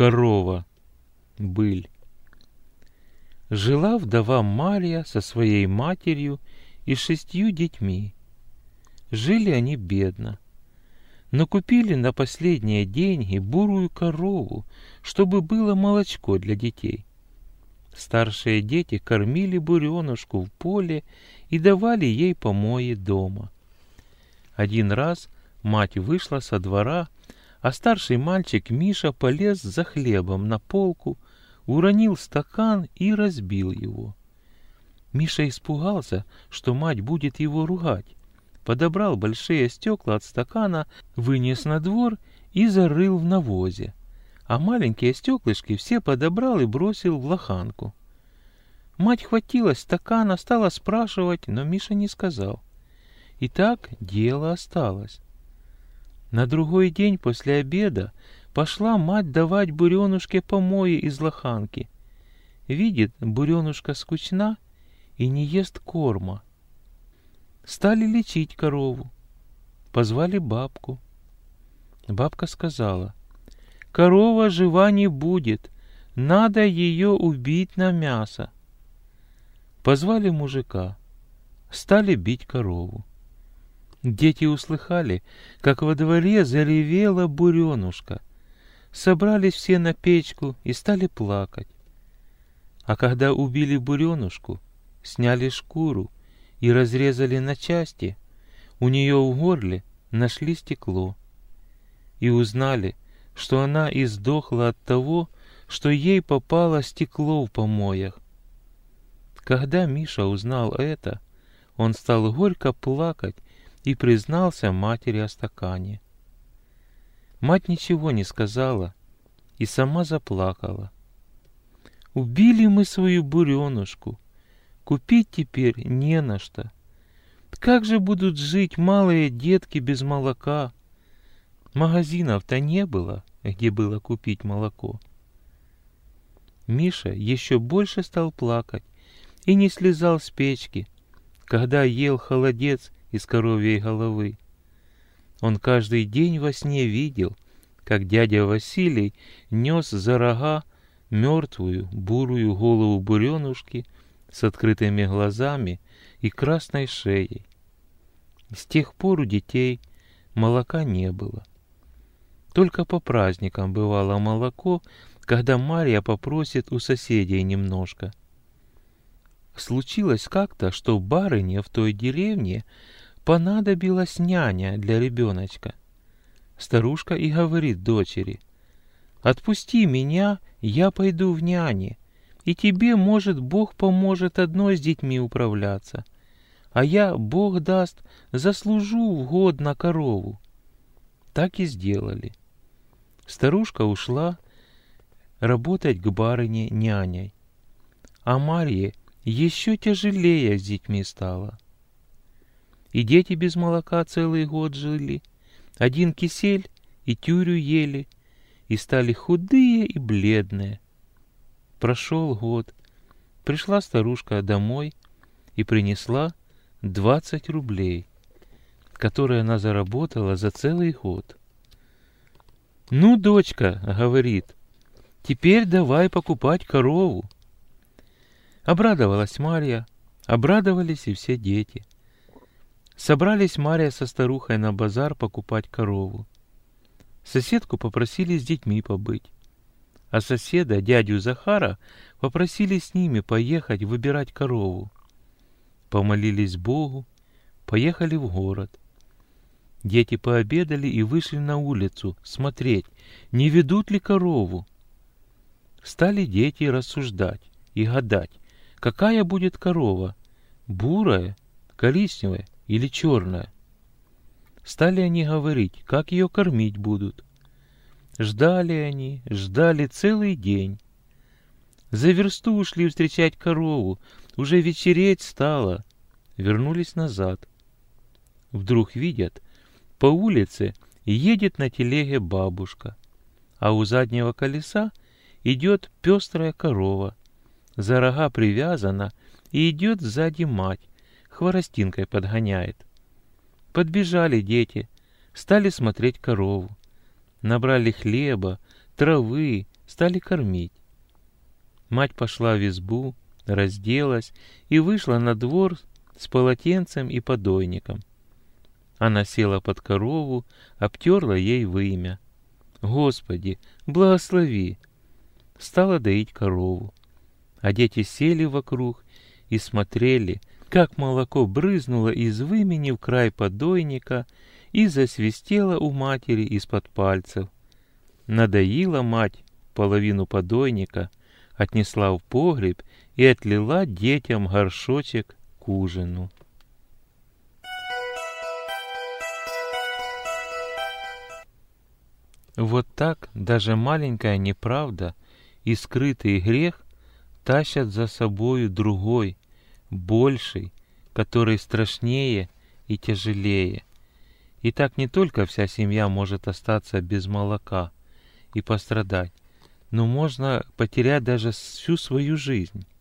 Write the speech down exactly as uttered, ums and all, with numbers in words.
Корова. Быль. Жила вдова Марья со своей матерью и шестью детьми. Жили они бедно, но купили на последние деньги бурую корову, чтобы было молочко для детей. Старшие дети кормили буренушку в поле и давали ей помои дома. Один раз мать вышла со двора, а старший мальчик Миша полез за хлебом на полку, уронил стакан и разбил его. Миша испугался, что мать будет его ругать. Подобрал большие стекла от стакана, вынес на двор и зарыл в навозе, а маленькие стеклышки все подобрал и бросил в лоханку. Мать хватилась стакана, стала спрашивать, но Миша не сказал. И так дело осталось. На другой день после обеда пошла мать давать буренушке помои из лоханки. Видит, буренушка скучна и не ест корма. Стали лечить корову. Позвали бабку. Бабка сказала: «Корова жива не будет, надо ее убить на мясо». Позвали мужика. Стали бить корову. Дети услыхали, как во дворе заревела буренушка. Собрались все на печку и стали плакать. А когда убили буренушку, сняли шкуру и разрезали на части, у нее в горле нашли стекло. И узнали, что она издохла от того, что ей попало стекло в помоях. Когда Миша узнал это, он стал горько плакать и признался матери о стакане. Мать ничего не сказала и сама заплакала. «Убили мы свою буренушку, купить теперь не на что. Как же будут жить малые детки без молока? Магазинов-то не было, где было купить молоко». Миша еще больше стал плакать и не слезал с печки, когда ел холодец из коровьей головы. Он каждый день во сне видел, как дядя Василий нес за рога мертвую бурую голову буренушки с открытыми глазами и красной шеей. С тех пор у детей молока не было. Только по праздникам бывало молоко, когда Марья попросит у соседей немножко. Случилось как-то, что барыне в той деревне понадобилась няня для ребеночка. Старушка и говорит дочери: «Отпусти меня, я пойду в няни, и тебе, может, Бог поможет одной с детьми управляться, а я, Бог даст, заслужу в год на корову». Так и сделали. Старушка ушла работать к барыне няней, а Марье еще тяжелее с детьми стало. И дети без молока целый год жили, один кисель и тюрю ели, и стали худые и бледные. Прошел год, пришла старушка домой и принесла двадцать рублей, которые она заработала за целый год. «Ну, дочка, — говорит, — теперь давай покупать корову». Обрадовалась Марья, обрадовались и все дети. Собрались Марья со старухой на базар покупать корову. Соседку попросили с детьми побыть, а соседа, дядю Захара, попросили с ними поехать выбирать корову. Помолились Богу, поехали в город. Дети пообедали и вышли на улицу смотреть, не ведут ли корову. Стали дети рассуждать и гадать, какая будет корова, бурая, коричневая или черная. Стали они говорить, как ее кормить будут. Ждали они, ждали целый день. За версту ушли встречать корову, уже вечереть стало. Вернулись назад. Вдруг видят, по улице едет на телеге бабушка, а у заднего колеса идет пестрая корова. За рога привязана и идет сзади мать, хворостинкой подгоняет. Подбежали дети, стали смотреть корову. Набрали хлеба, травы, стали кормить. Мать пошла в избу, разделась и вышла на двор с полотенцем и подойником. Она села под корову, обтерла ей вымя. «Господи, благослови!» Стала доить корову. А дети сели вокруг и смотрели, как молоко брызнуло из вымени в край подойника и засвистело у матери из-под пальцев. Надоила мать половину подойника, отнесла в погреб и отлила детям горшочек к ужину. Вот так даже маленькая неправда и скрытый грех тащат за собою другой, больший, который страшнее и тяжелее. И так не только вся семья может остаться без молока и пострадать, но можно потерять даже всю свою жизнь.